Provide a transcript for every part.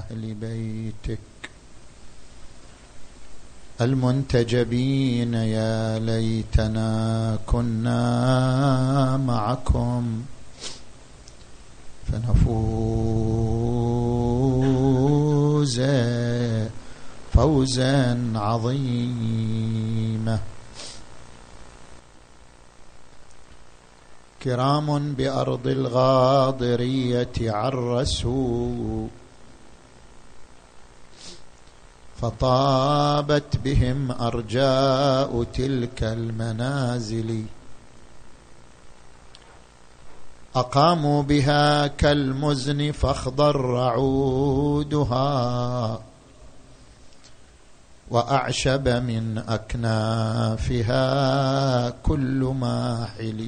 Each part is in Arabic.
أهل بيتك المنتجبين. يا ليتنا كنا معكم فنفوز فوزا عظيما. كرام بأرض الغاضرية عرسوا فطابت بهم أرجاء تلك المنازل. أقاموا بها كالمزن فاخضر عودها وأعشب من أكنافها كل ماحل.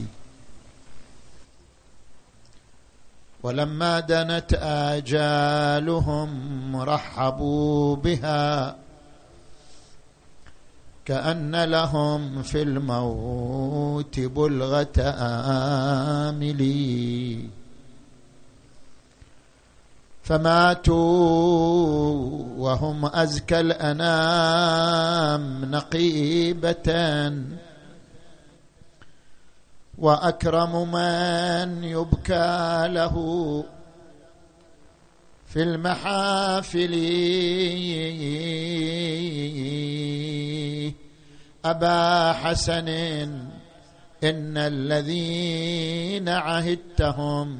ولما دنت آجالهم رحبوا بها كأن لهم في الموت بلغة آمل. فماتوا وهم أزكى الأنام نقيبة وأكرم من يبكى له في المحافل. أبا حسن إن الذين عهدتهم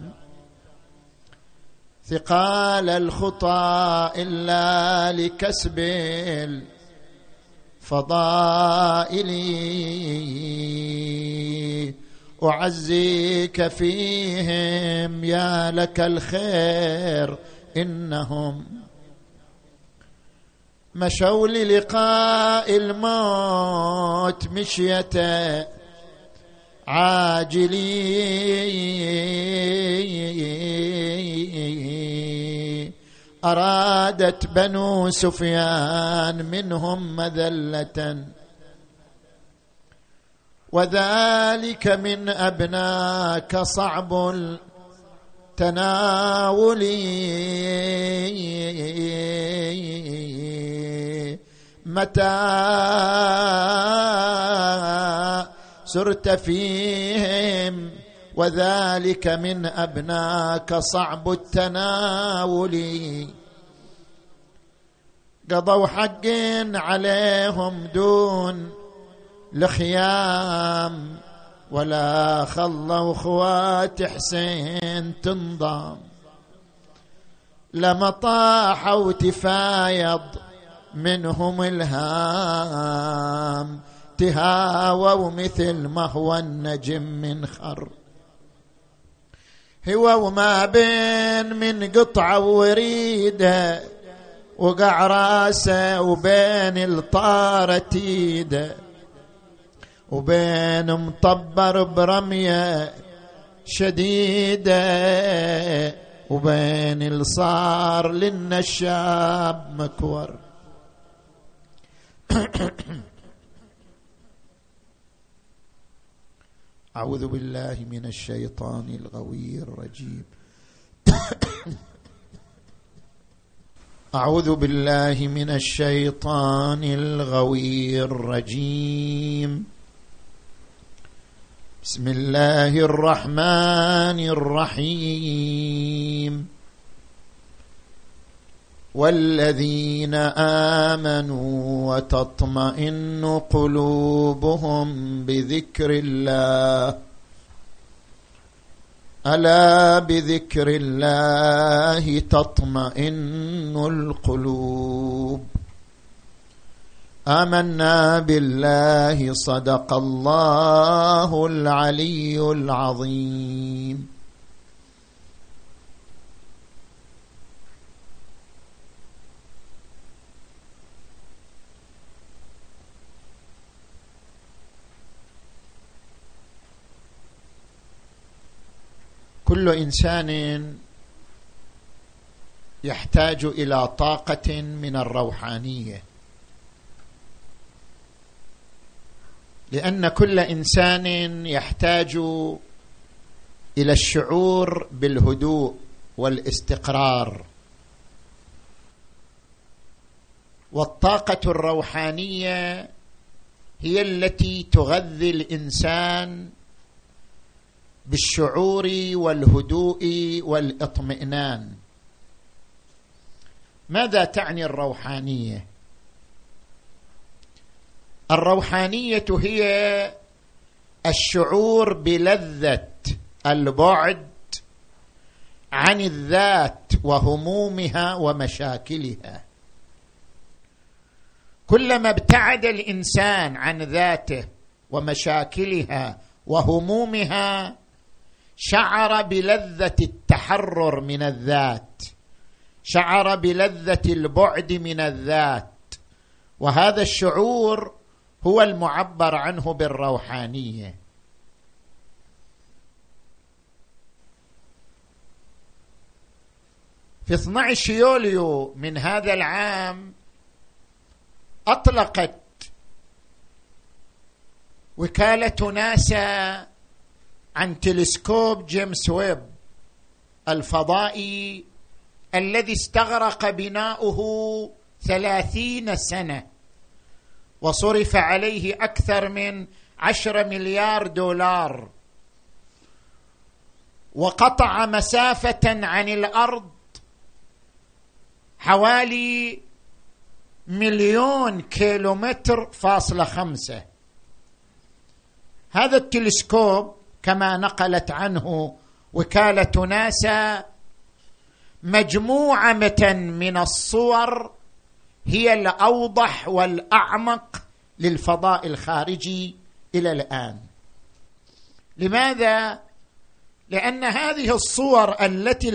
ثقال الخطى إلا لكسب الفضائل. أعزيك فيهم يا لك الخير إنهم مشوا للقاء الموت مشية عاجلي. أرادت بنو سفيان منهم مذلة وذلك من أبناك صعب التناول. متى سرت فيهم وذلك من أبناك صعب التناول. قضوا حق عليهم دون الخيام ولا خلوا خوات حسين تنضم. لما طاحوا تفايض منهم الهام تهاووا مثل ما هو النجم من خر. هو وما بين من قطعة وريدة وقع راسه وبين الطارة تيده وبين مطبر برمية شديدة وبين الصار للنشاب مكور. أعوذ بالله من الشيطان الغوي الرجيم. أعوذ بالله من الشيطان الغوي الرجيم. بسم الله الرحمن الرحيم. والذين آمنوا وتطمئن قلوبهم بذكر الله ألا بذكر الله تطمئن القلوب. آمنا بالله صدق الله العلي العظيم. كل إنسان يحتاج إلى طاقة من الروحانية، لأن كل إنسان يحتاج إلى الشعور بالهدوء والاستقرار والطاقة الروحانية هي التي تغذي الإنسان بالشعور والهدوء والاطمئنان. ماذا تعني الروحانية؟ الروحانية هي الشعور بلذة البعد عن الذات وهمومها ومشاكلها. كلما ابتعد الإنسان عن ذاته ومشاكلها وهمومها شعر بلذة التحرر من الذات، شعر بلذة البعد من الذات، وهذا الشعور هو المعبر عنه بالروحانية. في 12 يوليو من هذا العام أطلقت وكالة ناسا عن تلسكوب جيمس ويب الفضائي الذي استغرق بناؤه 30 سنة وصرف عليه أكثر من 10 مليار دولار، وقطع مسافة عن الأرض حوالي 1,000,000 كيلومتر فاصلة 5. هذا التلسكوب كما نقلت عنه وكالة ناسا مجموعة من الصور هي الأوضح والأعمق للفضاء الخارجي إلى الآن. لماذا؟ لأن هذه الصور التي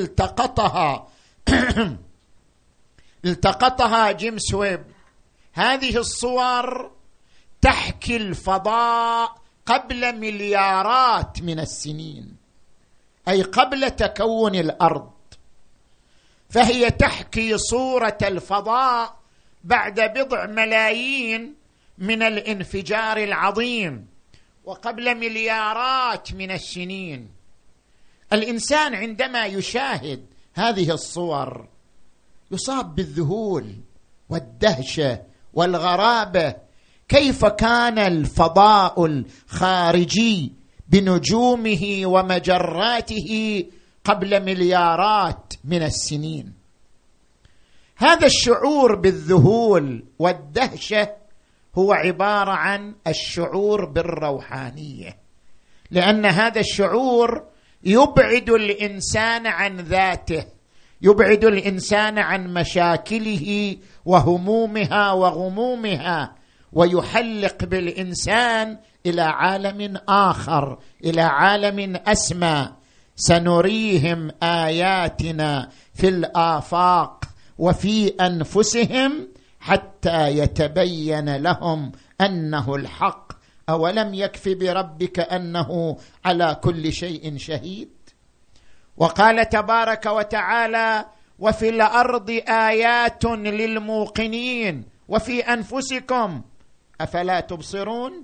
التقطها جيمس ويب، هذه الصور تحكي الفضاء قبل مليارات من السنين، أي قبل تكون الأرض، فهي تحكي صورة الفضاء بعد بضع ملايين من الانفجار العظيم وقبل مليارات من السنين. الإنسان عندما يشاهد هذه الصور يصاب بالذهول والدهشة والغرابة، كيف كان الفضاء الخارجي بنجومه ومجراته قبل مليارات من السنين. هذا الشعور بالذهول والدهشة هو عبارة عن الشعور بالروحانية، لأن هذا الشعور يبعد الإنسان عن ذاته، يبعد الإنسان عن مشاكله وهمومها وغمومها، ويحلق بالإنسان إلى عالم آخر، إلى عالم أسمى. سنريهم آياتنا في الآفاق وفي أنفسهم حتى يتبين لهم أنه الحق، أولم يكف بربك أنه على كل شيء شهيد. وقال تبارك وتعالى: وفي الأرض آيات للموقنين وفي أنفسكم أفلا تبصرون.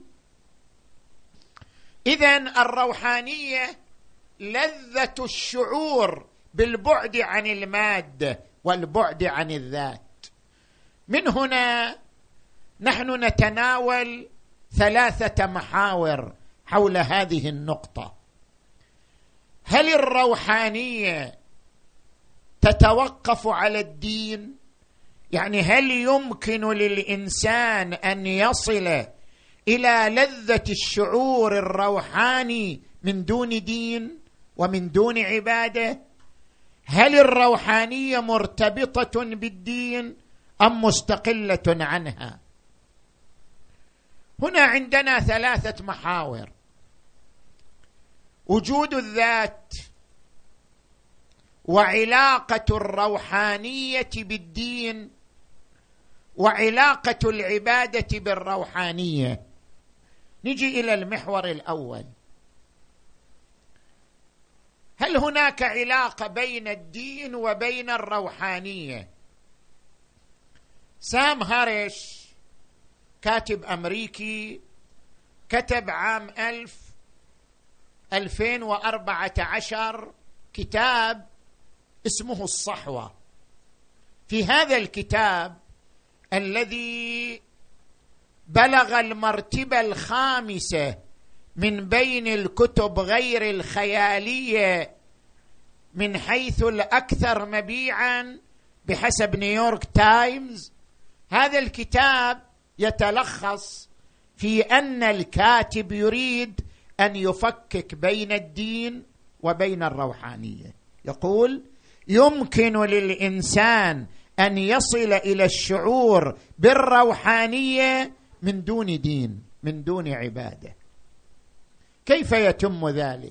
إذن الروحانية لذة الشعور بالبعد عن المادة والبعد عن الذات. من هنا نحن نتناول 3 محاور حول هذه النقطة. هل الروحانية تتوقف على الدين؟ يعني هل يمكن للإنسان أن يصل إلى لذة الشعور الروحاني من دون دين ومن دون عبادة؟ هل الروحانية مرتبطة بالدين أم مستقلة عنها؟ هنا عندنا 3 محاور: وجود الذات، وعلاقة الروحانية بالدين، وعلاقة العبادة بالروحانية. نجي إلى المحور الأول: هل هناك علاقة بين الدين وبين الروحانية؟ سام هاريس كاتب أمريكي كتب عام 2014 كتاب اسمه الصحوة. في هذا الكتاب الذي بلغ المرتبة الخامسة من بين الكتب غير الخيالية من حيث الأكثر مبيعاً بحسب نيويورك تايمز، هذا الكتاب يتلخص في أن الكاتب يريد أن يفكك بين الدين وبين الروحانية. يقول: يمكن للإنسان أن يصل إلى الشعور بالروحانية من دون دين، من دون عبادة. كيف يتم ذلك؟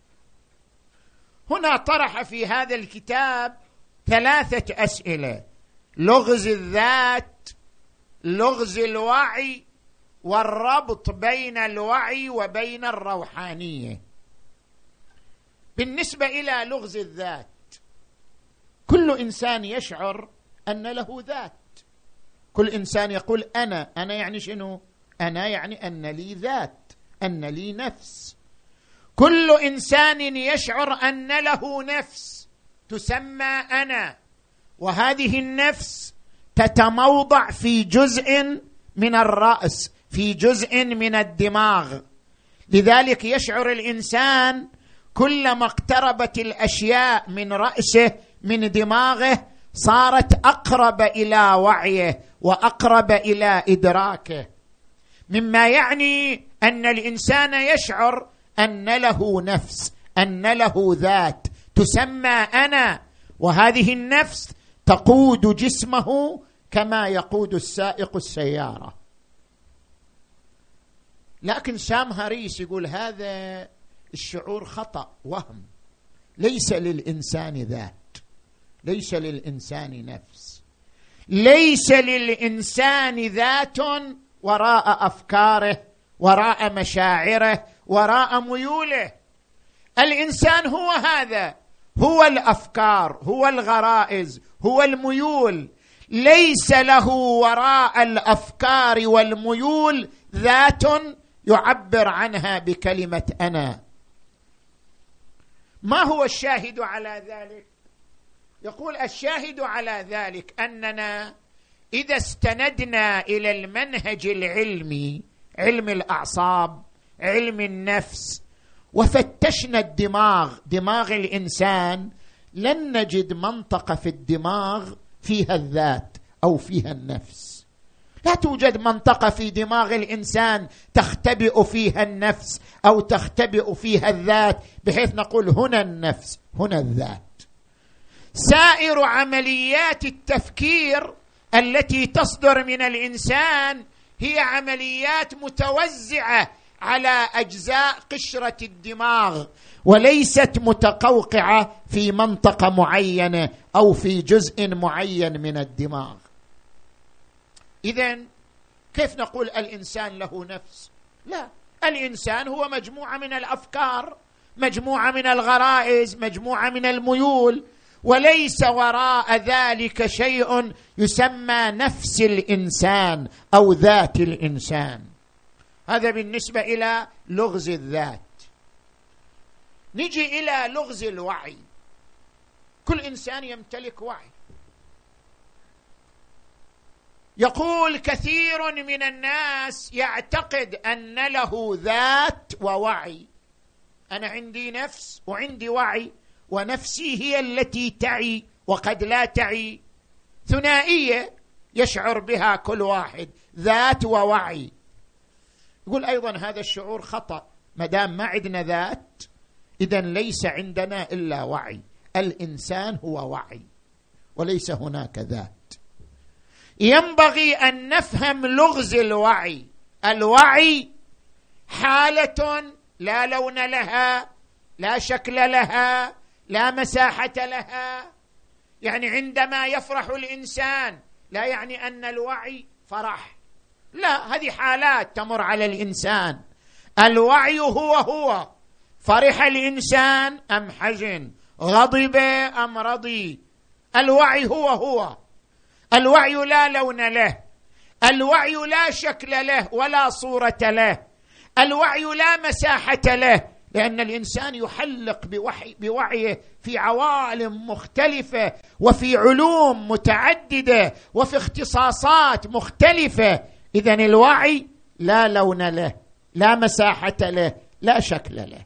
هنا طرح في هذا الكتاب 3 أسئلة: لغز الذات، لغز الوعي، والربط بين الوعي وبين الروحانية. بالنسبة إلى لغز الذات، كل إنسان يشعر أن له ذات. كل إنسان يقول أنا يعني شنو؟ أنا يعني أن لي ذات، أن لي نفس. كل إنسان يشعر أن له نفس تسمى أنا، وهذه النفس تتموضع في جزء من الرأس، في جزء من الدماغ. لذلك يشعر الإنسان كلما اقتربت الأشياء من رأسه، من دماغه، صارت أقرب إلى وعيه وأقرب إلى إدراكه، مما يعني أن الإنسان يشعر أن له نفس، أن له ذات تسمى أنا، وهذه النفس تقود جسمه كما يقود السائق السيارة. لكن سام هاريس يقول هذا الشعور خطأ، وهم. ليس للإنسان ذات، ليس للإنسان نفس، ليس للإنسان ذات وراء أفكاره، وراء مشاعره، وراء ميوله. الإنسان هو هذا، هو الأفكار، هو الغرائز، هو الميول. ليس له وراء الأفكار والميول ذات يعبر عنها بكلمة أنا. ما هو الشاهد على ذلك؟ يقول الشاهد على ذلك أننا إذا استندنا إلى المنهج العلمي، علم الأعصاب، علم النفس، وفتشنا الدماغ، دماغ الإنسان، لن نجد منطقة في الدماغ فيها الذات أو فيها النفس. لا توجد منطقة في دماغ الإنسان تختبئ فيها النفس أو تختبئ فيها الذات بحيث نقول هنا النفس هنا الذات. سائر عمليات التفكير التي تصدر من الإنسان هي عمليات متوزعة على أجزاء قشرة الدماغ، وليست متقوقعة في منطقة معينة أو في جزء معين من الدماغ. إذن كيف نقول الإنسان له نفس؟ لا، الإنسان هو مجموعة من الأفكار، مجموعة من الغرائز، مجموعة من الميول، وليس وراء ذلك شيء يسمى نفس الإنسان أو ذات الإنسان. هذا بالنسبة إلى لغز الذات. نجي إلى لغز الوعي. كل إنسان يمتلك وعي. يقول كثير من الناس يعتقد أن له ذات ووعي. أنا عندي نفس وعندي وعي، ونفسي هي التي تعي وقد لا تعي، ثنائية يشعر بها كل واحد، ذات ووعي. يقول أيضا هذا الشعور خطأ. ما دام ما عندنا ذات إذن ليس عندنا إلا وعي. الإنسان هو وعي وليس هناك ذات. ينبغي أن نفهم لغز الوعي. الوعي حالة لا لون لها، لا شكل لها، لا مساحة لها. يعني عندما يفرح الإنسان لا يعني أن الوعي فرح، لا، هذه حالات تمر على الإنسان. الوعي هو فرح الإنسان أم حزن، غضب أم رضي، الوعي هو. الوعي لا لون له، الوعي لا شكل له ولا صورة له، الوعي لا مساحة له، لأن الإنسان يحلق بوعيه في عوالم مختلفة وفي علوم متعددة وفي اختصاصات مختلفة. إذن الوعي لا لون له، لا مساحة له، لا شكل له.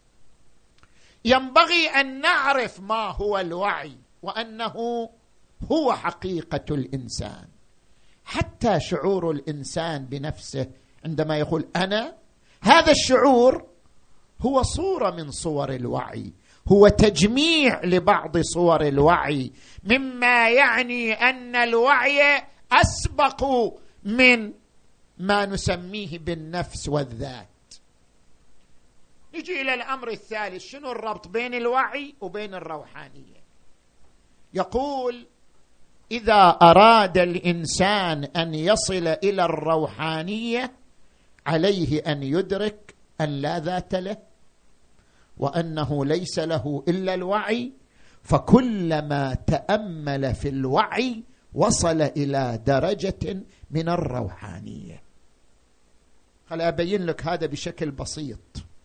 ينبغي أن نعرف ما هو الوعي، وأنه هو حقيقة الإنسان. حتى شعور الإنسان بنفسه عندما يقول أنا، هذا الشعور هو صورة من صور الوعي، هو تجميع لبعض صور الوعي، مما يعني أن الوعي أسبق من ما نسميه بالنفس والذات. نجي إلى الأمر الثالث، شنو الربط بين الوعي وبين الروحانية؟ يقول إذا أراد الإنسان أن يصل إلى الروحانية عليه أن يدرك أن لا ذات له، وأنه ليس له إلا الوعي، فكلما تأمل في الوعي وصل إلى درجة من الروحانية. خليني أبين لك هذا بشكل بسيط.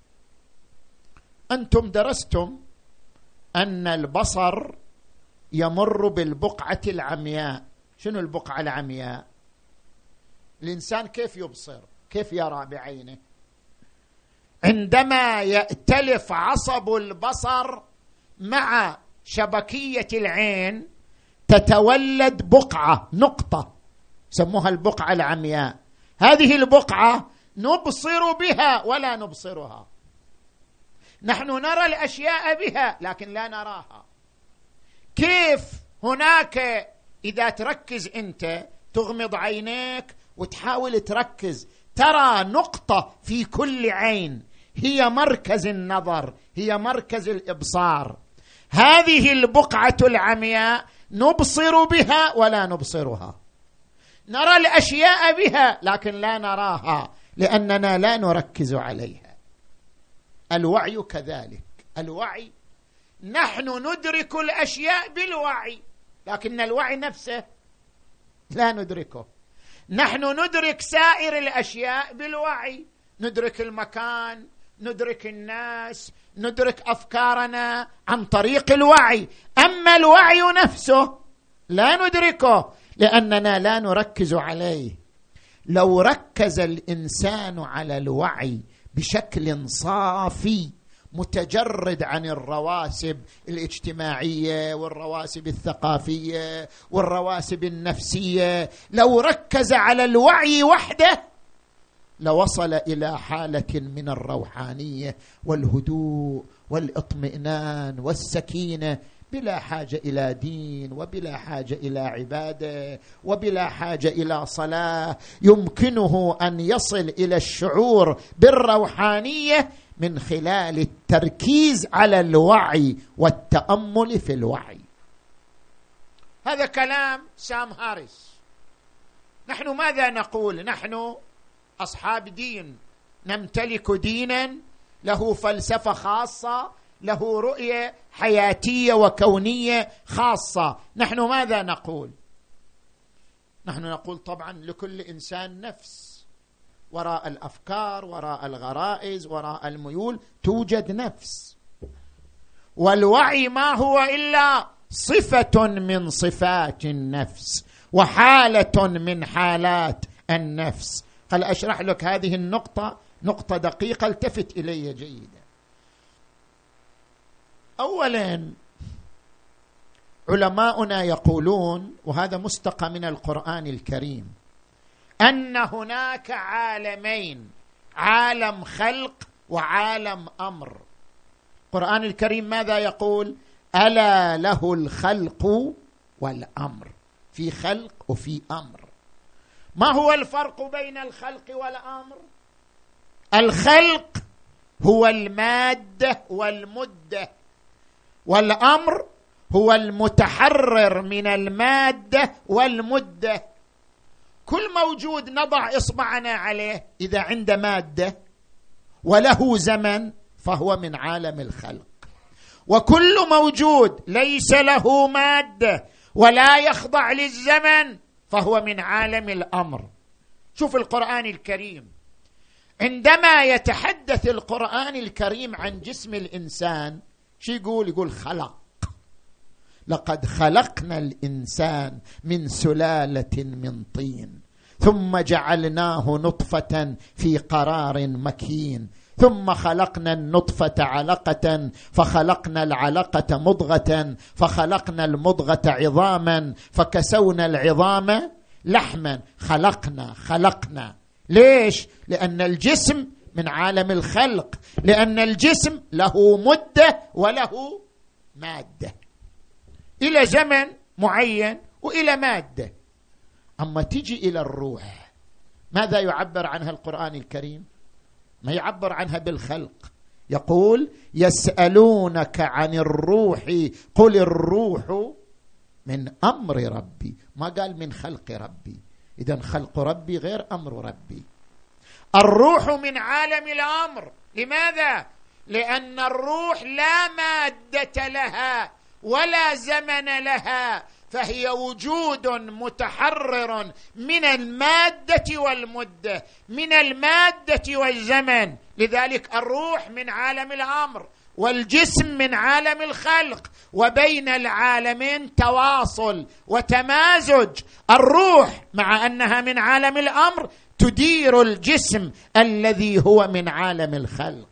أنتم درستم أن البصر يمر بالبقعة العمياء. شنو البقعة العمياء؟ الإنسان كيف يبصر؟ كيف يرى بعينه؟ عندما يأتلف عصب البصر مع شبكية العين تتولد بقعة، نقطة سموها البقعة العمياء. هذه البقعة نبصر بها ولا نبصرها. نحن نرى الأشياء بها لكن لا نراها. كيف هناك إذا تركز أنت، تغمض عينيك وتحاول تركز، ترى نقطة في كل عين هي مركز النظر، هي مركز الإبصار. هذه البقعة العمياء نبصر بها ولا نبصرها، نرى الأشياء بها لكن لا نراها لأننا لا نركز عليها. الوعي كذلك. الوعي نحن ندرك الأشياء بالوعي، لكن الوعي نفسه لا ندركه. نحن ندرك سائر الأشياء بالوعي، ندرك المكان، ندرك الناس، ندرك أفكارنا عن طريق الوعي. أما الوعي نفسه لا ندركه لأننا لا نركز عليه. لو ركز الإنسان على الوعي بشكل صافي متجرد عن الرواسب الاجتماعية والرواسب الثقافية والرواسب النفسية، لو ركز على الوعي وحده لوصل إلى حالة من الروحانية والهدوء والاطمئنان والسكينة، بلا حاجة إلى دين، وبلا حاجة إلى عبادة، وبلا حاجة إلى صلاة. يمكنه أن يصل إلى الشعور بالروحانية من خلال التركيز على الوعي والتأمل في الوعي. هذا كلام سام هاريس. نحن ماذا نقول؟ نحن أصحاب دين، نمتلك دينا له فلسفة خاصة، له رؤية حياتية وكونية خاصة. نحن ماذا نقول؟ نحن نقول طبعا لكل إنسان نفس، وراء الأفكار، وراء الغرائز، وراء الميول توجد نفس، والوعي ما هو إلا صفة من صفات النفس وحالة من حالات النفس. خل أشرح لك هذه النقطة، نقطة دقيقة، التفت إلي جيدا. أولا علماؤنا يقولون، وهذا مستقى من القرآن الكريم، أن هناك عالمين، عالم خلق وعالم أمر. القرآن الكريم ماذا يقول؟ ألا له الخلق والأمر. في خلق وفي أمر. ما هو الفرق بين الخلق والأمر؟ الخلق هو المادة والمدة، والأمر هو المتحرر من المادة والمدة. كل موجود نضع إصبعنا عليه إذا عنده مادة وله زمن فهو من عالم الخلق، وكل موجود ليس له مادة ولا يخضع للزمن فهو من عالم الأمر. شوف القرآن الكريم عندما يتحدث القرآن الكريم عن جسم الإنسان شو يقول؟ يقول خلق. لقد خلقنا الإنسان من سلالة من طين ثم جعلناه نطفة في قرار مكين ثم خلقنا النطفة علقة فخلقنا العلقة مضغة فخلقنا المضغة عظاما فكسونا العظام لحما. خلقنا ليش؟ لأن الجسم من عالم الخلق، لأن الجسم له مدة وله مادة، إلى زمن معين وإلى مادة. أما تجي إلى الروح، ماذا يعبر عنها القرآن الكريم؟ ما يعبر عنها بالخلق. يقول يسألونك عن الروح قل الروح من أمر ربي، ما قال من خلق ربي. إذن خلق ربي غير أمر ربي. الروح من عالم الأمر. لماذا؟ لأن الروح لا مادة لها ولا زمن لها، فهي وجود متحرر من المادة والمدة، من المادة والزمن. لذلك الروح من عالم الأمر والجسم من عالم الخلق، وبين العالمين تواصل وتمازج. الروح مع أنها من عالم الأمر تدير الجسم الذي هو من عالم الخلق.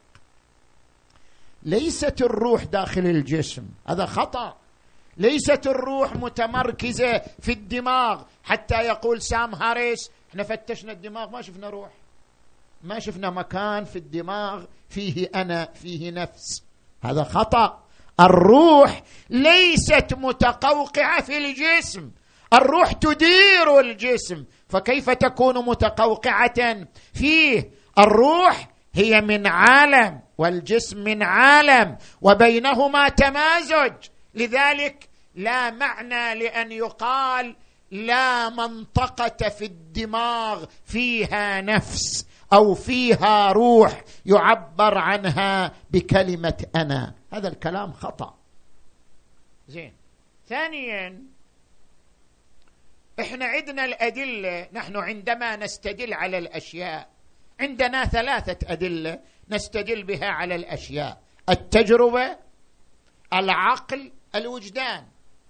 ليست الروح داخل الجسم، هذا خطأ. ليست الروح متمركزة في الدماغ، حتى يقول سام هاريس احنا فتشنا الدماغ ما شفنا روح، ما شفنا مكان في الدماغ فيه أنا، فيه نفس. هذا خطأ. الروح ليست متقوقعة في الجسم، الروح تدير الجسم، فكيف تكون متقوقعة فيه؟ الروح هي من عالم والجسم من عالم وبينهما تمازج. لذلك لا معنى لأن يقال لا منطقة في الدماغ فيها نفس أو فيها روح يعبر عنها بكلمة أنا. هذا الكلام خطأ. زين. ثانيا، احنا عندنا الأدلة. نحن عندما نستدل على الأشياء عندنا 3 أدلة نستدل بها على الأشياء: التجربة، العقل، الوجدان.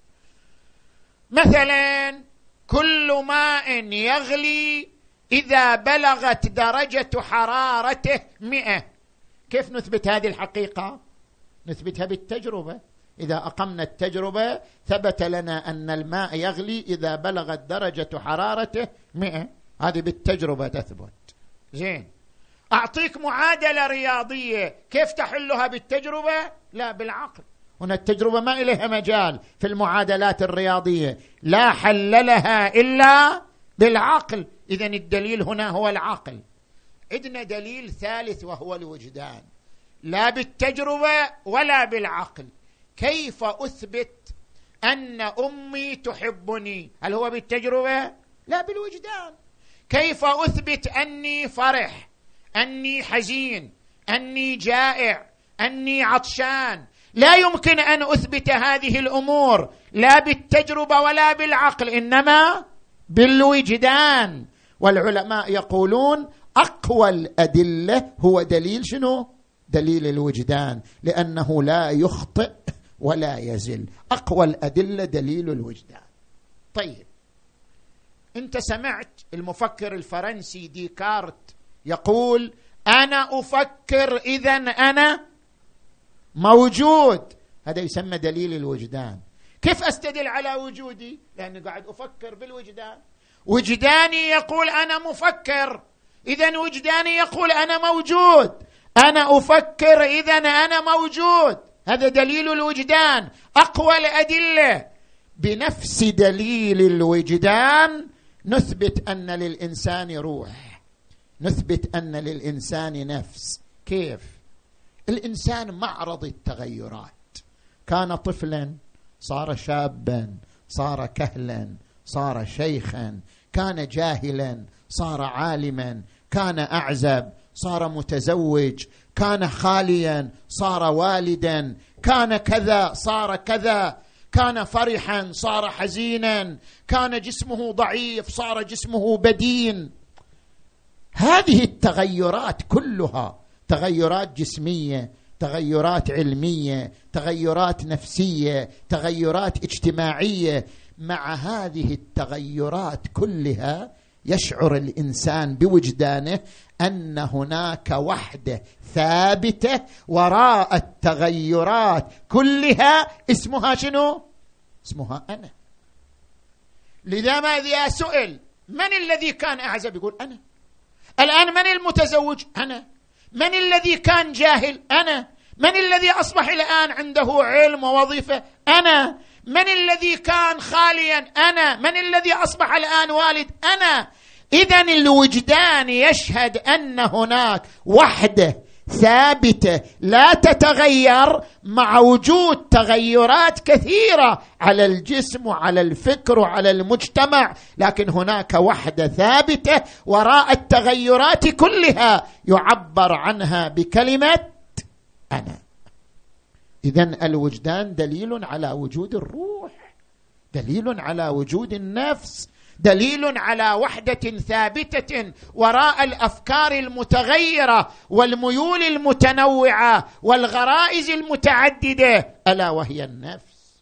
مثلا كل ماء يغلي إذا بلغت درجة حرارته 100. كيف نثبت هذه الحقيقة؟ نثبتها بالتجربة. إذا أقمنا التجربة ثبت لنا أن الماء يغلي إذا بلغت درجة حرارته 100. هذه بالتجربة تثبت. زين. أعطيك معادلة رياضية، كيف تحلها بالتجربة؟ لا، بالعقل. هنا التجربة ما إليها مجال في المعادلات الرياضية، لا حل لها إلا بالعقل. إذن الدليل هنا هو العقل. عندنا دليل ثالث وهو الوجدان، لا بالتجربة ولا بالعقل. كيف أثبت أن أمي تحبني؟ هل هو بالتجربة؟ لا، بالوجدان. كيف أثبت أني فرح، أني حزين، أني جائع، أني عطشان؟ لا يمكن أن أثبت هذه الأمور لا بالتجربة ولا بالعقل، إنما بالوجدان. والعلماء يقولون أقوى الأدلة هو دليل شنو؟ دليل الوجدان، لأنه لا يخطئ ولا يزل. أقوى الأدلة دليل الوجدان. طيب، أنت سمعت المفكر الفرنسي ديكارت يقول أنا أفكر إذن أنا موجود. هذا يسمى دليل الوجدان. كيف أستدل على وجودي؟ لأني قاعد أفكر بالوجدان. وجداني يقول أنا مفكر، إذن وجداني يقول أنا موجود. أنا أفكر إذن أنا موجود. هذا دليل الوجدان. أقوى الأدلة. بنفس دليل الوجدان نثبت أن للإنسان روح، نثبت أن للإنسان نفس. كيف؟ الإنسان معرض التغيرات. كان طفلا، صار شابا، صار كهلا، صار شيخا، كان جاهلا، صار عالما، كان أعزب، صار متزوج، كان خاليا، صار والدا، كان كذا، صار كذا، كان فرحا، صار حزينا، كان جسمه ضعيف، صار جسمه بدين. هذه التغيرات كلها تغيرات جسمية، تغيرات علمية، تغيرات نفسية، تغيرات اجتماعية. مع هذه التغيرات كلها يشعر الإنسان بوجدانه أن هناك وحدة ثابتة وراء التغيرات كلها، اسمها شنو؟ اسمها أنا. لذا ماذا سئل من الذي كان أعزب؟ يقول أنا. الآن من المتزوج؟ أنا. من الذي كان جاهل؟ أنا. من الذي أصبح الآن عنده علم ووظيفة؟ أنا. من الذي كان خاليا؟ أنا. من الذي أصبح الآن والد؟ أنا. إذن الوجدان يشهد أن هناك وحدة ثابتة لا تتغير مع وجود تغيرات كثيرة على الجسم وعلى الفكر وعلى المجتمع، لكن هناك وحدة ثابتة وراء التغيرات كلها يعبر عنها بكلمة أنا. إذن الوجدان دليل على وجود الروح، دليل على وجود النفس، دليل على وحدة ثابتة وراء الأفكار المتغيرة والميول المتنوعة والغرائز المتعددة، ألا وهي النفس.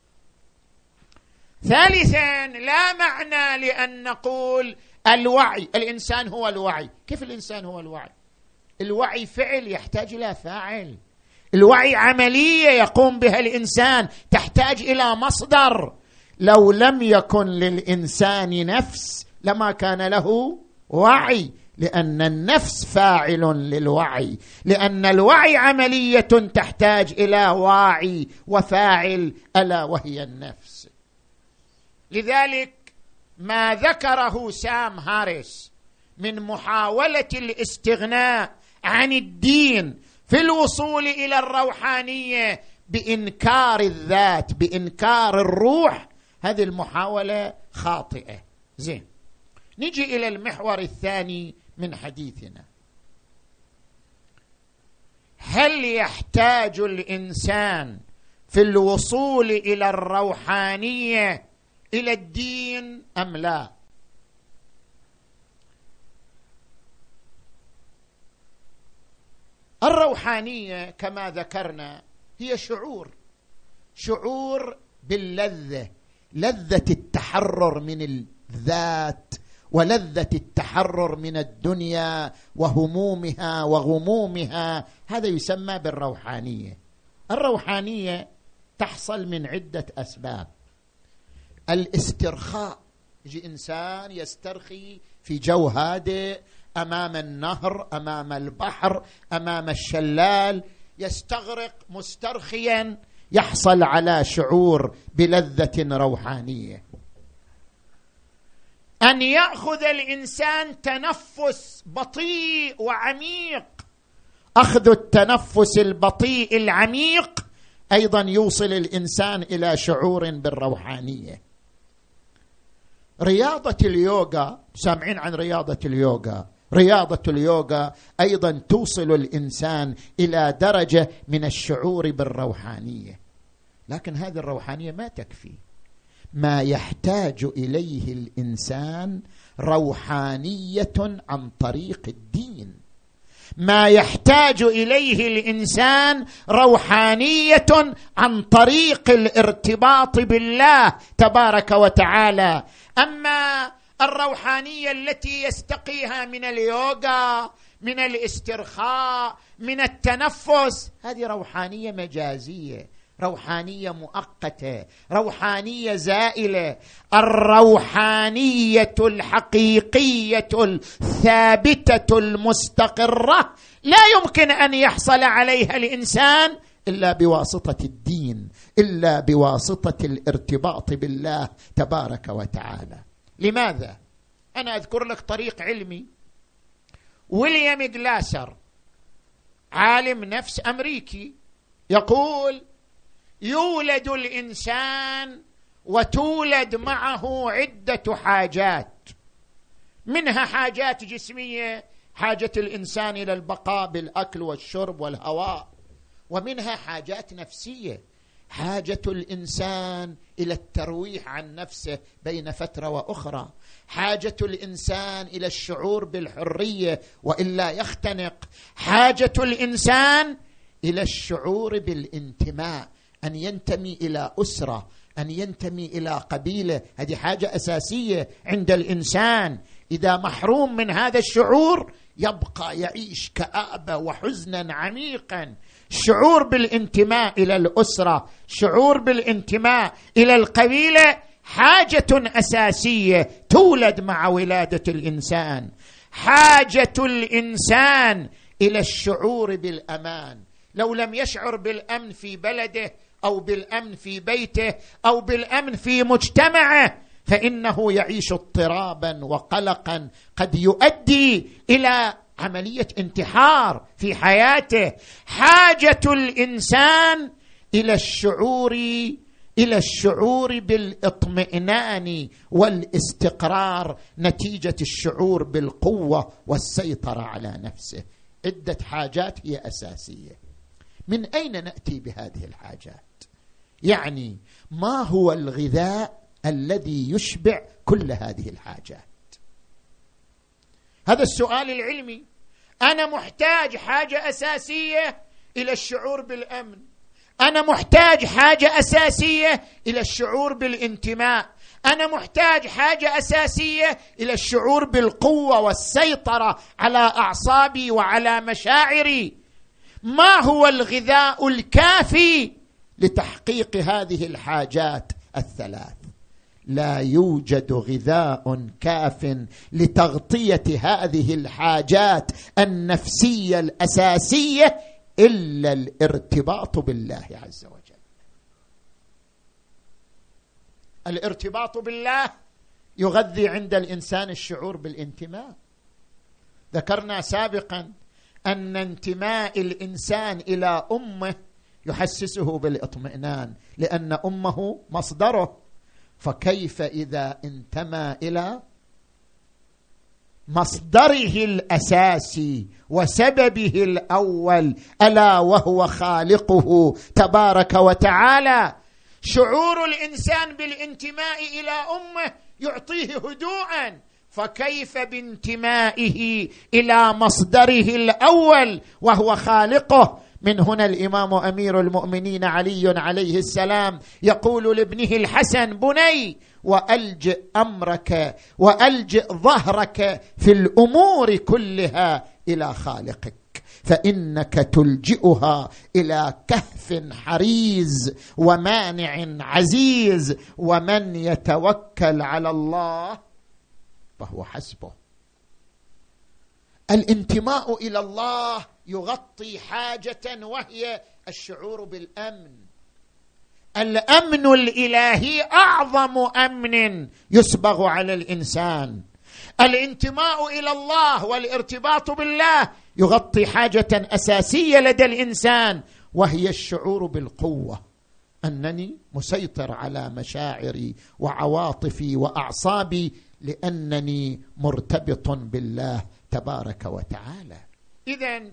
ثالثا، لا معنى لأن نقول الوعي، الإنسان هو الوعي. كيف الإنسان هو الوعي؟ الوعي فعل يحتاج إلى فاعل، الوعي عملية يقوم بها الإنسان تحتاج إلى مصدر. لو لم يكن للإنسان نفس لما كان له وعي، لأن النفس فاعل للوعي، لأن الوعي عملية تحتاج إلى واعي وفاعل، ألا وهي النفس. لذلك ما ذكره سام هاريس من محاولة الاستغناء عن الدين في الوصول إلى الروحانية بإنكار الذات، بإنكار الروح، هذه المحاولة خاطئة. زين، نجي إلى المحور الثاني من حديثنا. هل يحتاج الإنسان في الوصول إلى الروحانية إلى الدين أم لا؟ الروحانية كما ذكرنا هي شعور باللذة، لذة التحرر من الذات ولذة التحرر من الدنيا وهمومها وغمومها، هذا يسمى بالروحانية. الروحانية تحصل من عدة أسباب. الاسترخاء، يجي إنسان يسترخي في جو هادئ أمام النهر، أمام البحر، أمام الشلال، يستغرق مسترخيا، يحصل على شعور بلذة روحانية. أن يأخذ الإنسان تنفس بطيء وعميق، أخذ التنفس البطيء العميق أيضا يوصل الإنسان إلى شعور بالروحانية. رياضة اليوغا، سامعين عن رياضة اليوغا؟ رياضة اليوغا أيضا توصل الإنسان إلى درجة من الشعور بالروحانية، لكن هذه الروحانية ما تكفي. ما يحتاج إليه الإنسان روحانية عن طريق الدين، ما يحتاج إليه الإنسان روحانية عن طريق الارتباط بالله تبارك وتعالى. أما الروحانية التي يستقيها من اليوغا، من الاسترخاء، من التنفس، هذه روحانية مجازية، روحانية مؤقتة، روحانية زائلة. الروحانية الحقيقية الثابتة المستقرة لا يمكن أن يحصل عليها الإنسان إلا بواسطة الدين، إلا بواسطة الارتباط بالله تبارك وتعالى. لماذا؟ أنا أذكر لك طريق علمي. ويليام جلاسر عالم نفس أمريكي يقول: يولد الإنسان وتولد معه عدة حاجات، منها حاجات جسمية، حاجة الإنسان إلى البقاء بالأكل والشرب والهواء، ومنها حاجات نفسية، حاجة الإنسان إلى الترويح عن نفسه بين فترة وأخرى، حاجة الإنسان إلى الشعور بالحرية وإلا يختنق، حاجة الإنسان إلى الشعور بالانتماء، أن ينتمي إلى أسرة، أن ينتمي إلى قبيلة. هذه حاجة أساسية عند الإنسان. إذا محروم من هذا الشعور يبقى يعيش كآبة وحزنا عميقا. الشعور بالانتماء إلى الأسرة، شعور بالانتماء إلى القبيلة حاجة أساسية تولد مع ولادة الإنسان. حاجة الإنسان إلى الشعور بالأمان. لو لم يشعر بالأمن في بلده أو بالأمن في بيته أو بالأمن في مجتمعه فإنه يعيش اضطرابا وقلقا قد يؤدي إلى عملية انتحار في حياته. حاجة الإنسان إلى الشعور بالاطمئنان والاستقرار نتيجة الشعور بالقوة والسيطرة على نفسه. عدة حاجات هي أساسية. من أين نأتي بهذه الحاجات؟ يعني ما هو الغذاء الذي يشبع كل هذه الحاجات؟ هذا السؤال العلمي. أنا محتاج حاجة أساسية إلى الشعور بالأمن، أنا محتاج حاجة أساسية إلى الشعور بالانتماء، أنا محتاج حاجة أساسية إلى الشعور بالقوة والسيطرة على أعصابي وعلى مشاعري. ما هو الغذاء الكافي لتحقيق هذه الحاجات الثلاث؟ لا يوجد غذاء كاف لتغطية هذه الحاجات النفسية الأساسية إلا الارتباط بالله عز وجل. الارتباط بالله يغذي عند الإنسان الشعور بالانتماء. ذكرنا سابقا أن انتماء الإنسان إلى أمه يحسسه بالاطمئنان لأن أمه مصدره. فكيف إذا انتمى إلى مصدره الأساسي وسببه الأول ألا وهو خالقه تبارك وتعالى؟ شعور الإنسان بالانتماء إلى أمه يعطيه هدوءا، فكيف بانتمائه إلى مصدره الأول وهو خالقه؟ من هنا الإمام أمير المؤمنين علي عليه السلام يقول لابنه الحسن: بني، وألجئ أمرك وألجئ ظهرك في الأمور كلها إلى خالقك، فإنك تلجئها إلى كهف حريز ومانع عزيز، ومن يتوكل على الله فهو حسبه. الانتماء إلى الله يغطي حاجة وهي الشعور بالأمن. الأمن الإلهي أعظم أمن يسبغ على الإنسان. الانتماء إلى الله والارتباط بالله يغطي حاجة أساسية لدى الإنسان وهي الشعور بالقوة، أنني مسيطر على مشاعري وعواطفي وأعصابي لأنني مرتبط بالله تبارك وتعالى. إذن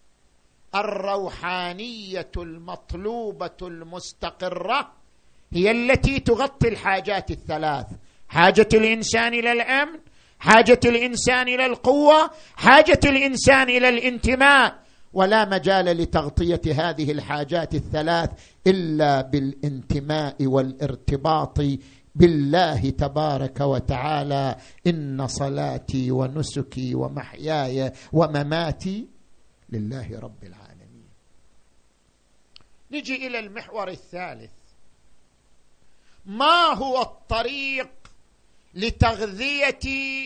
الروحانية المطلوبة المستقرة هي التي تغطي الحاجات الثلاث: حاجة الإنسان إلى الأمن، حاجة الإنسان إلى القوة، حاجة الإنسان إلى الانتماء. ولا مجال لتغطية هذه الحاجات الثلاث إلا بالانتماء والارتباط بالله تبارك وتعالى. إن صلاتي ونسكي ومحياي ومماتي لله رب العالمين. نجي إلى المحور الثالث: ما هو الطريق لتغذية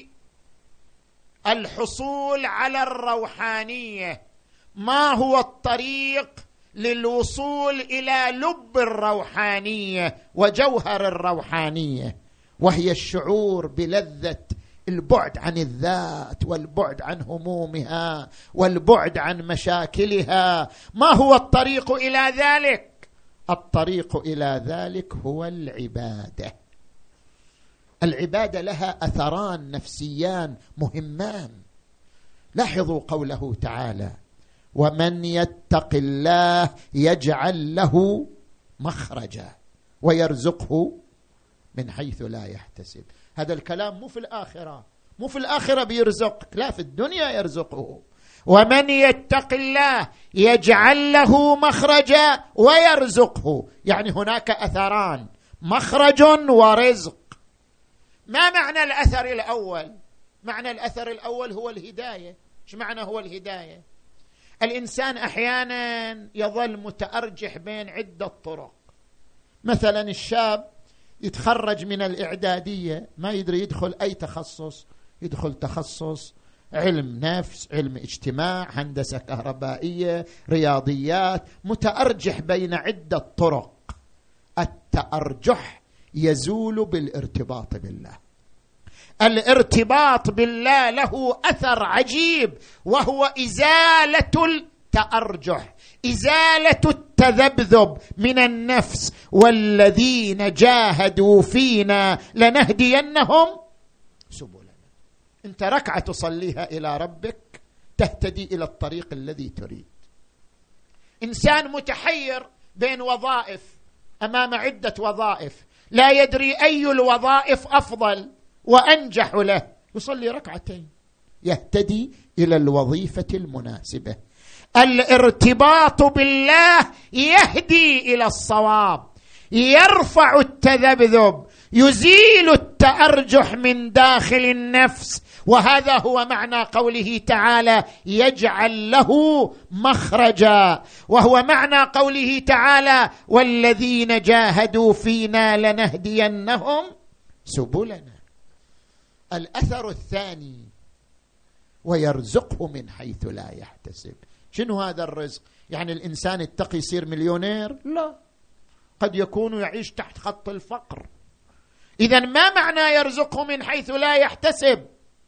الحصول على الروحانية؟ ما هو الطريق للوصول إلى لب الروحانية وجوهر الروحانية، وهي الشعور بلذة البعد عن الذات والبعد عن همومها والبعد عن مشاكلها؟ ما هو الطريق إلى ذلك؟ الطريق إلى ذلك هو العبادة. العبادة لها أثران نفسيان مهمان. لاحظوا قوله تعالى: ومن يتق الله يجعل له مخرجا ويرزقه من حيث لا يحتسب. هذا الكلام مو في الآخرة، مو في الآخرة بيرزقك، لا، في الدنيا يرزقه. ومن يتق الله يجعل له مخرجا ويرزقه. يعني هناك أثران، مخرج ورزق. ما معنى الأثر الأول؟ معنى الأثر الأول هو الهداية. ايش معنى هو الهداية؟ الإنسان أحيانا يظل متأرجح بين عدة طرق. مثلا الشاب يتخرج من الإعدادية ما يدري يدخل أي تخصص، يدخل تخصص علم نفس، علم اجتماع، هندسة كهربائية، رياضيات، متأرجح بين عدة طرق. التأرجح يزول بالارتباط بالله. الارتباط بالله له أثر عجيب، وهو إزالة التأرجح، إزالة التذبذب من النفس. والذين جاهدوا فينا لنهدينهم سبلنا. انت ركعة تصليها إلى ربك تهتدي إلى الطريق الذي تريد. إنسان متحير بين وظائف، أمام عدة وظائف، لا يدري أي الوظائف أفضل وأنجح له، يصلي ركعتين يهتدي إلى الوظيفة المناسبة. الارتباط بالله يهدي إلى الصواب، يرفع التذبذب، يزيل التأرجح من داخل النفس. وهذا هو معنى قوله تعالى يجعل له مخرجا، وهو معنى قوله تعالى والذين جاهدوا فينا لنهدينهم سبلنا. الأثر الثاني ويرزقه من حيث لا يحتسب. شنو هذا الرزق؟ يعني الإنسان التقي يصير مليونير؟ لا، قد يكون يعيش تحت خط الفقر. إذن ما معنى يرزقه من حيث لا يحتسب؟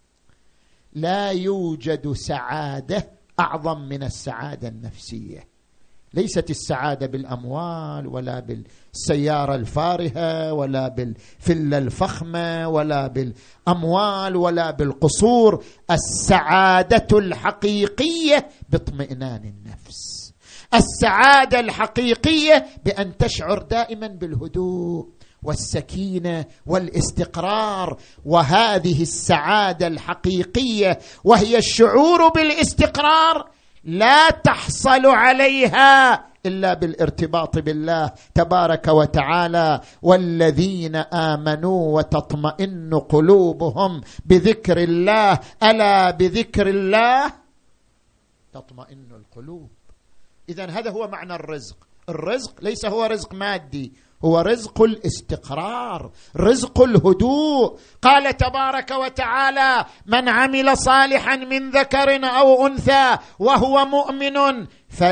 لا يوجد سعادة أعظم من السعادة النفسية. ليست السعادة بالأموال ولا بالسيارة الفارهة ولا بالفلة الفخمة ولا بالأموال ولا بالقصور. السعادة الحقيقية باطمئنان النفس. السعادة الحقيقية بأن تشعر دائما بالهدوء والسكينة والاستقرار. وهذه السعادة الحقيقية وهي الشعور بالاستقرار لا تحصل عليها إلا بالارتباط بالله تبارك وتعالى. والذين آمنوا وتطمئن قلوبهم بذكر الله، ألا بذكر الله تطمئن القلوب. إذن هذا هو معنى الرزق. الرزق ليس هو رزق مادي، هو رزق الاستقرار، رزق الهدوء. قال تبارك وتعالى من عمل صالحا من ذكر أو أنثى وهو مؤمن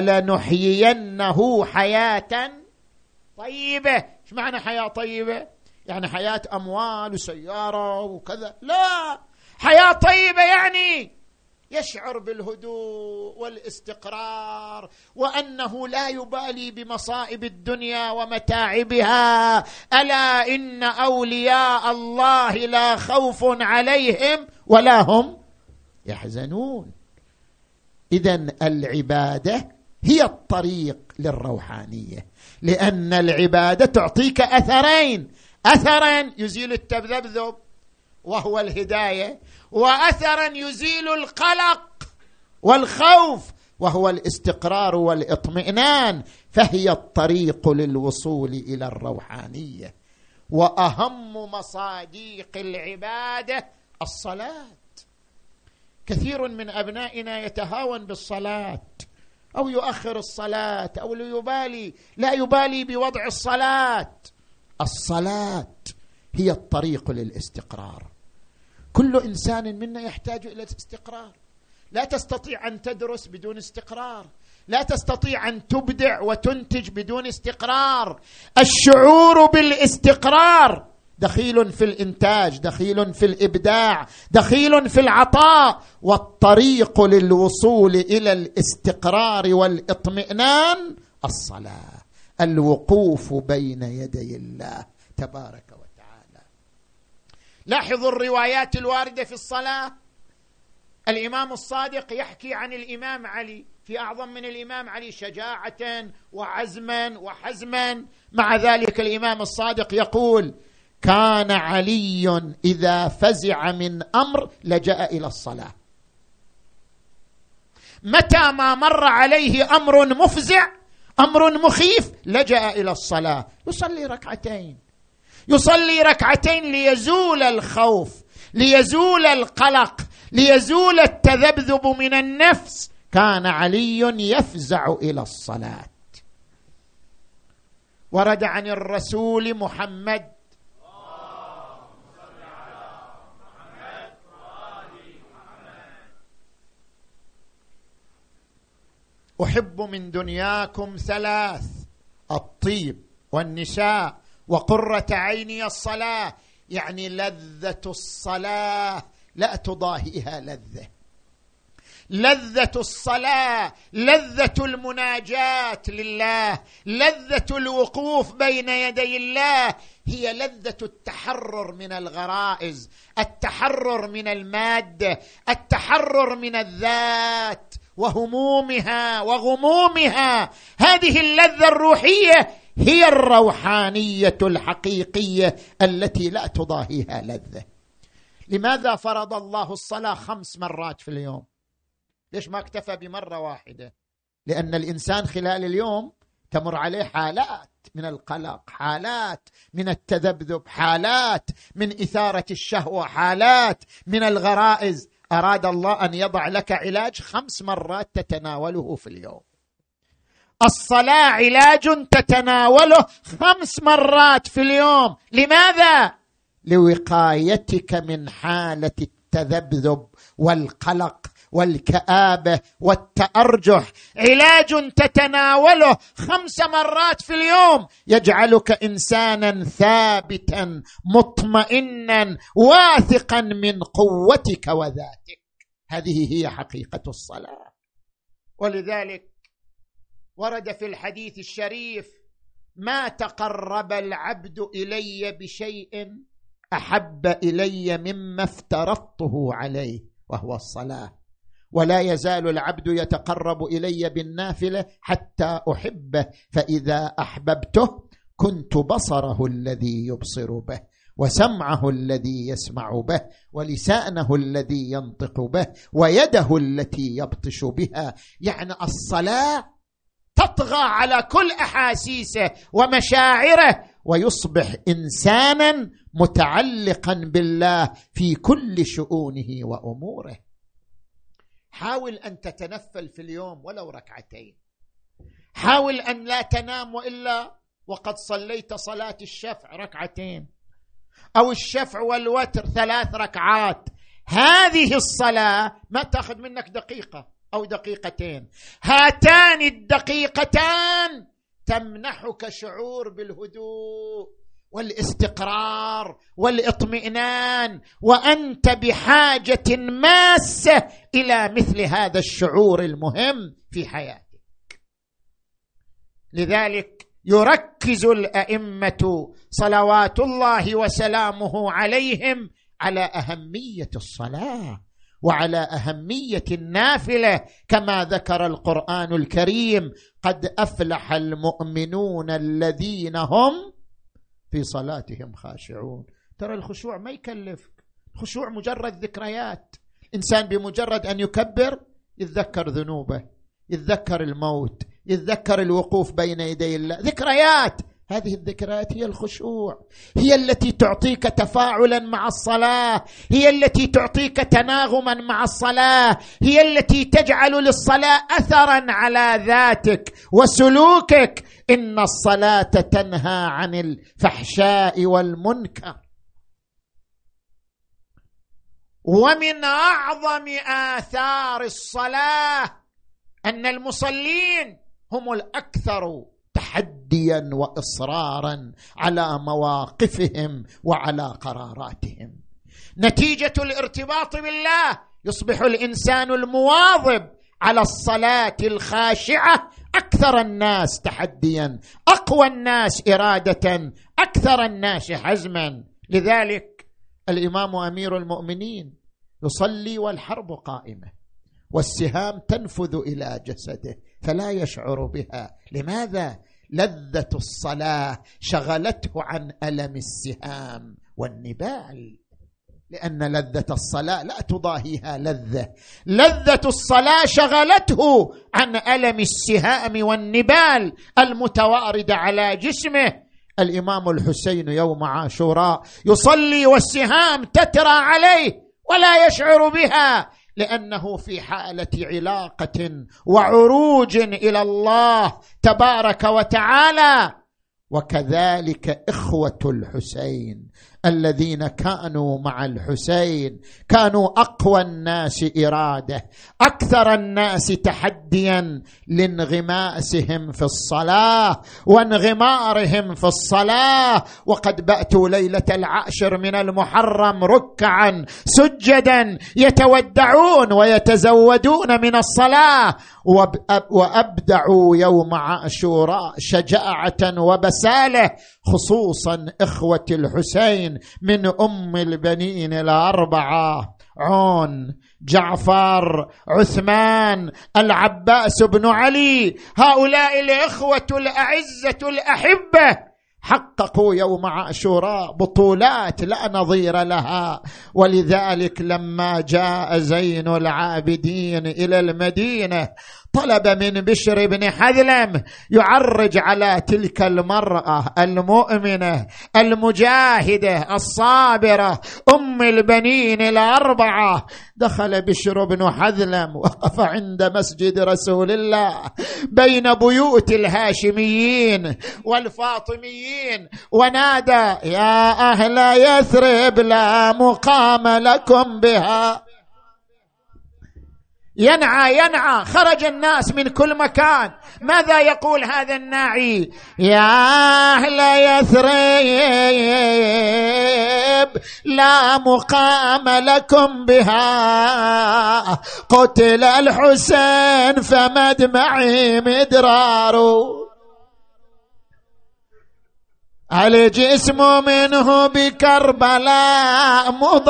فلنحيينه حياة طيبة. ايش معنى حياة طيبة؟ يعني حياة أموال وسيارة وكذا؟ لا، حياة طيبة يعني يشعر بالهدوء والاستقرار، وأنه لا يبالي بمصائب الدنيا ومتاعبها. ألا إن أولياء الله لا خوف عليهم ولا هم يحزنون. إذن العبادة هي الطريق للروحانية، لأن العبادة تعطيك أثرين: أثرا يزيل التذبذب وهو الهداية، وأثرا يزيل القلق والخوف وهو الاستقرار والاطمئنان. فهي الطريق للوصول إلى الروحانية. وأهم مصاديق العبادة الصلاة. كثير من أبنائنا يتهاون بالصلاة أو يؤخر الصلاة أو لا يبالي بوضع الصلاة. الصلاة هي الطريق للاستقرار. كل إنسان منا يحتاج إلى الاستقرار. لا تستطيع أن تدرس بدون استقرار، لا تستطيع أن تبدع وتنتج بدون استقرار. الشعور بالاستقرار دخيل في الإنتاج، دخيل في الإبداع، دخيل في العطاء. والطريق للوصول إلى الاستقرار والاطمئنان الصلاة، الوقوف بين يدي الله تبارك وتعالى. لاحظوا الروايات الواردة في الصلاة. الإمام الصادق يحكي عن الإمام علي في أعظم من الإمام علي شجاعة وعزما وحزما. مع ذلك الإمام الصادق يقول كان علي إذا فزع من أمر لجأ إلى الصلاة. متى ما مر عليه أمر مفزع، أمر مخيف، لجأ إلى الصلاة، يصلي ركعتين ليزول الخوف، ليزول القلق، ليزول التذبذب من النفس. كان علي يفزع إلى الصلاة. ورد عن الرسول محمد أحب من دنياكم ثلاث: الطيب والنساء وقرة عيني الصلاة. يعني لذة الصلاة لا تضاهيها لذة الصلاة، لذة المناجاة لله، لذة الوقوف بين يدي الله، هي لذة التحرر من الغرائز، التحرر من المادة، التحرر من الذات وهمومها وغمومها. هذه اللذة الروحية هي الروحانية الحقيقية التي لا تضاهيها لذة. لماذا فرض الله الصلاة 5 مرات في اليوم؟ ليش ما اكتفى بمرة واحدة؟ لأن الإنسان خلال اليوم تمر عليه حالات من القلق، حالات من التذبذب، حالات من إثارة الشهوة، حالات من الغرائز. أراد الله أن يضع لك علاج 5 مرات تتناوله في اليوم. الصلاة علاج تتناوله 5 مرات في اليوم. لماذا؟ لوقايتك من حالة التذبذب والقلق والكآبة والتأرجح. علاج تتناوله 5 مرات في اليوم يجعلك إنسانا ثابتا مطمئنا واثقا من قوتك وذاتك. هذه هي حقيقة الصلاة. ولذلك ورد في الحديث الشريف: ما تقرب العبد إلي بشيء أحب إلي مما افترضته عليه، وهو الصلاة. ولا يزال العبد يتقرب إلي بالنافلة حتى أحبه، فإذا أحببته كنت بصره الذي يبصر به، وسمعه الذي يسمع به، ولسانه الذي ينطق به، ويده التي يبطش بها. يعني الصلاة تطغى على كل أحاسيسه ومشاعره، ويصبح إنسانا متعلقا بالله في كل شؤونه وأموره. حاول أن تتنفل في اليوم ولو 2 ركعتين. حاول أن لا تنام وإلا وقد صليت صلاة الشفع 2 ركعتين، أو الشفع والوتر 3 ركعات. هذه الصلاة ما تأخذ منك 1 دقيقة أو 2 دقيقتين. هاتان الدقيقتان تمنحك شعور بالهدوء والاستقرار والاطمئنان، وأنت بحاجة ماسة إلى مثل هذا الشعور المهم في حياتك. لذلك يركز الأئمة صلوات الله وسلامه عليهم على أهمية الصلاة وعلى أهمية النافلة، كما ذكر القرآن الكريم: قد أفلح المؤمنون الذين هم في صلاتهم خاشعون. ترى الخشوع ما يكلفك، الخشوع مجرد ذكريات. إنسان بمجرد أن يكبر يتذكر ذنوبه، يتذكر الموت، يتذكر الوقوف بين يدي الله، ذكريات. هذه الذكريات هي الخشوع، هي التي تعطيك تفاعلا مع الصلاة، هي التي تعطيك تناغما مع الصلاة، هي التي تجعل للصلاة أثرا على ذاتك وسلوكك. إن الصلاة تنهى عن الفحشاء والمنكر. ومن أعظم آثار الصلاة أن المصلين هم الأكثر تحديا وإصرارا على مواقفهم وعلى قراراتهم. نتيجة الارتباط بالله يصبح الإنسان المواظب على الصلاة الخاشعة أكثر الناس تحديا، أقوى الناس إرادة، أكثر الناس حزما. لذلك الإمام أمير المؤمنين يصلي والحرب قائمة والسهام تنفذ إلى جسده فلا يشعر بها. لماذا؟ لذة الصلاة شغلته عن ألم السهام والنبال. لأن لذة الصلاة لا تضاهيها لذة الصلاة شغلته عن ألم السهام والنبال المتواردة على جسمه. الإمام الحسين يوم عاشوراء يصلي والسهام تترى عليه ولا يشعر بها، لأنه في حالة علاقة وعروج إلى الله تبارك وتعالى. وكذلك إخوة الحسين الذين كانوا مع الحسين كانوا أقوى الناس إرادة، أكثر الناس تحديا لانغماسهم في الصلاة وانغمارهم في الصلاة. وقد باتوا ليلة 10 من المحرم ركعا سجدا يتودعون ويتزودون من الصلاة، وأبدعوا يوم عاشوراء شجاعة وبسالة، خصوصا إخوة الحسين من أم البنين الأربعة: عون، جعفر، عثمان، العباس بن علي. هؤلاء الإخوة الأعزة الأحبة حققوا يوم عاشوراء بطولات لا نظير لها. ولذلك لما جاء زين العابدين إلى المدينة طلب من بشر بن حذلم يعرج على تلك المرأة المؤمنة المجاهدة الصابرة أم البنين الأربعة. دخل بشر بن حذلم وقف عند مسجد رسول الله بين بيوت الهاشميين والفاطميين ونادى: يا أهل يثرب لا مقام لكم بها. ينعى خرج الناس من كل مكان. ماذا يقول هذا الناعي؟ يا أهل يثرب لا مقام لكم بها، قتل الحسين فمدمعي مدرار، الجسم منه بكربلاء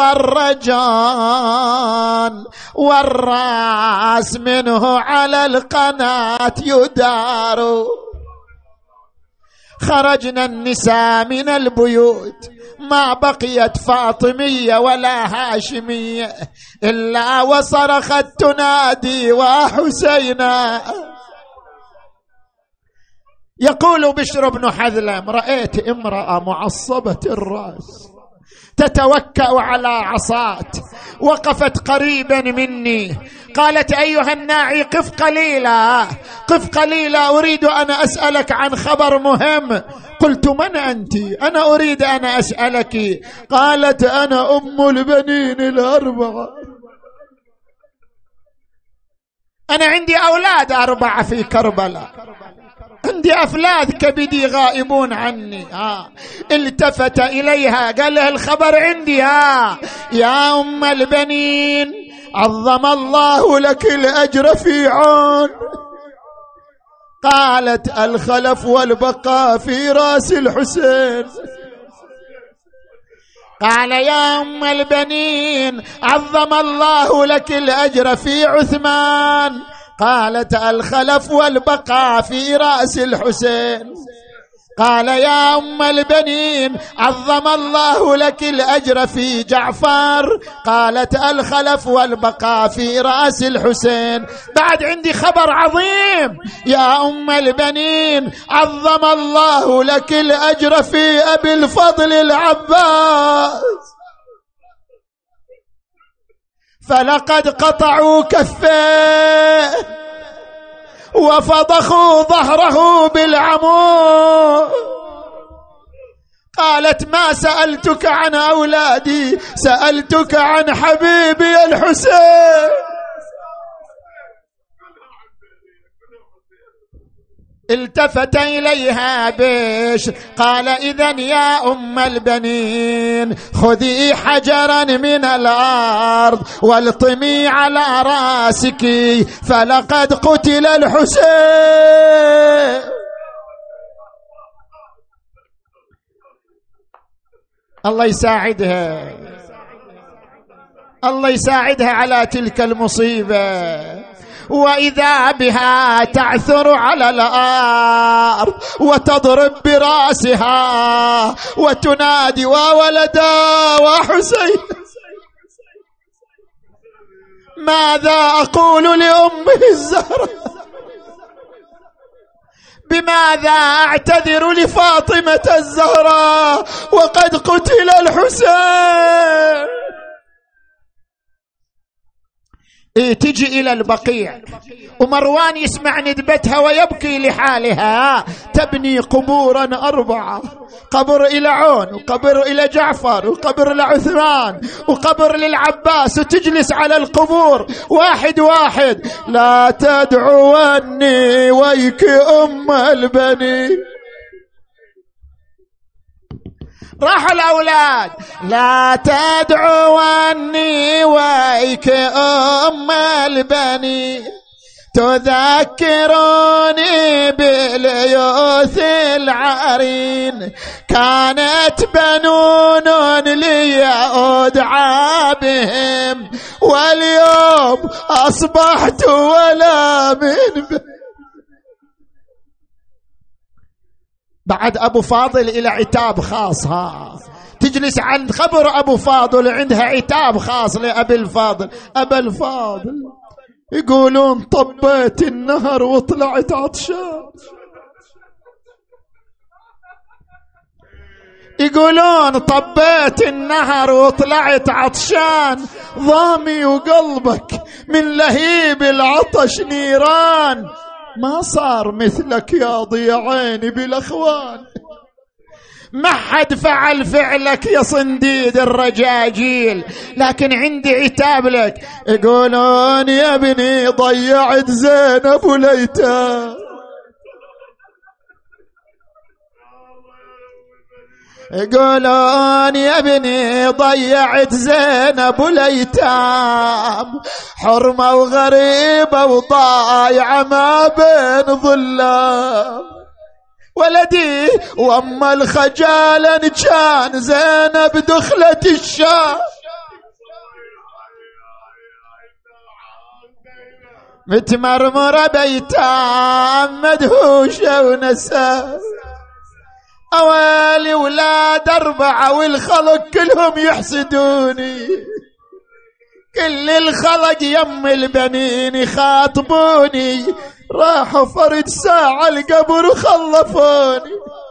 مضرجان، والراس منه على القناة يدار. خرجنا النساء من البيوت، ما بقيت فاطمية ولا هاشمية إلا وصرخت تنادي: وحسينا. يقول بشر بن حذلم: رأيت امرأة معصبة الرأس تتوكأ على عصات، وقفت قريبا مني، قالت: أيها الناعي قف قليلا أريد أن أسألك عن خبر مهم. قلت: من أنت؟ أنا أريد أن أسألك. قالت: أنا أم البنين الأربعة، أنا عندي أولاد 4 في كربلاء، عندي أفلاذ كبدي غائبون عني. التفت إليها قال لها: الخبر عندي. يا أم البنين، عظم الله لك الأجر في عون. قالت: الخلف والبقاء في رأس الحسين. قال: يا أم البنين، عظم الله لك الأجر في عثمان. قالت: الخلف والبقاء في رأس الحسين. قال: يا أم البنين، عظم الله لك الأجر في جعفر. قالت: الخلف والبقاء في رأس الحسين. بعد عندي خبر عظيم يا أم البنين، عظم الله لك الأجر في أبي الفضل العباس، فلقد قطعوا كفيه وفضخوا ظهره بالعمود. قالت: ما سألتك عن أولادي، سألتك عن حبيبي الحسين. التفت إليها بشر قال: إذن يا أم البنين، خذي حجرا من الأرض والطمي على راسك، فلقد قتل الحسين. الله يساعدها، الله يساعدها على تلك المصيبة. وإذا بها تعثر على الأرض وتضرب برأسها وتنادي: وولدا وحسين. ماذا أقول لأمه الزهراء؟ بماذا أعتذر لفاطمة الزهراء وقد قتل الحسين؟ تجي إلى البقيع ومروان يسمع ندبتها ويبكي لحالها، تبني قبورا 4، قبر إلى عون، وقبر إلى جعفر، وقبر لعثمان، وقبر للعباس، وتجلس على القبور واحد واحد. لا تدعوني ويك أم البنين. راح الأولاد، لا تدعوني ويك أم البنين، تذكروني باليوث العرين، كانت بنون لي أدعى بهم، واليوم أصبحت ولا من بعد أبو فاضل إلى عتاب خاص. تجلس عند خبر أبو فاضل عندها عتاب خاص لأبي الفاضل. أبا الفاضل يقولون طبيت النهر وطلعت عطشان، يقولون طبيت النهر وطلعت عطشان، ضامي وقلبك من لهيب العطش نيران، ما صار مثلك يا ضياء عيني بالاخوان، ما حد فعل فعلك يا صنديد الرجاجيل، لكن عندي عتاب لك. يقولون يا ابني ضيعت زينب وليتها، يقولون يا ابني ضيعت زينب وليتام، حرمة وغريبة وضايعة ما بين ظلام، ولدي وأما الخجالة كان زينب دخلت الشام، متمرمرة بيتام مدهوشة ونسام، أوالي ولاد 4 والخلق كلهم يحسدوني، كل الخلق يم البنين يخاطبوني، راحوا فرد ساعة القبر وخلفوني.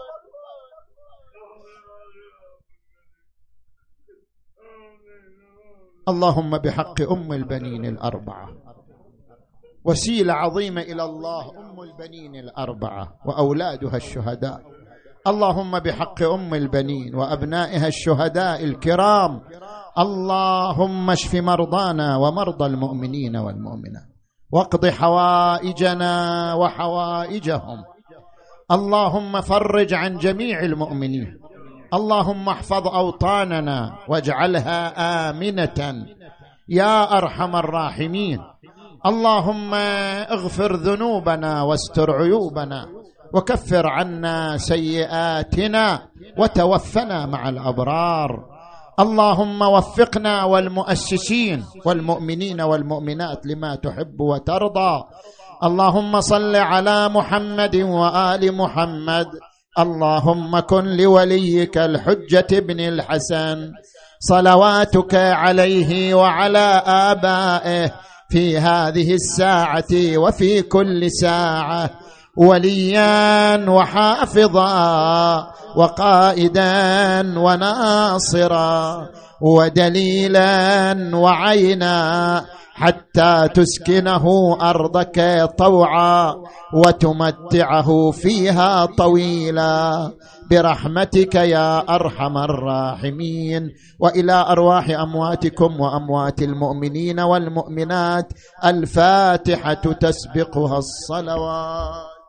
اللهم بحق أم البنين 4، وسيلة عظيمة إلى الله أم البنين 4 وأولادها الشهداء، اللهم بحق أم البنين وأبنائها الشهداء الكرام، اللهم اشف مرضانا ومرضى المؤمنين والمؤمنات، واقض حوائجنا وحوائجهم، اللهم فرج عن جميع المؤمنين، اللهم احفظ أوطاننا واجعلها آمنة يا أرحم الراحمين، اللهم اغفر ذنوبنا واستر عيوبنا وكفر عنا سيئاتنا وتوفنا مع الأبرار، اللهم وفقنا والمؤسسين والمؤمنين والمؤمنات لما تحب وترضى، اللهم صل على محمد وآل محمد، اللهم كن لوليك الحجة بن الحسن صلواتك عليه وعلى آبائه في هذه الساعة وفي كل ساعة وليا وحافظا وقائدا وناصرا ودليلا وعينا، حتى تسكنه أرضك طوعا وتمتعه فيها طويلا برحمتك يا أرحم الراحمين. وإلى أرواح أمواتكم وأموات المؤمنين والمؤمنات الفاتحة تسبقها الصلوات.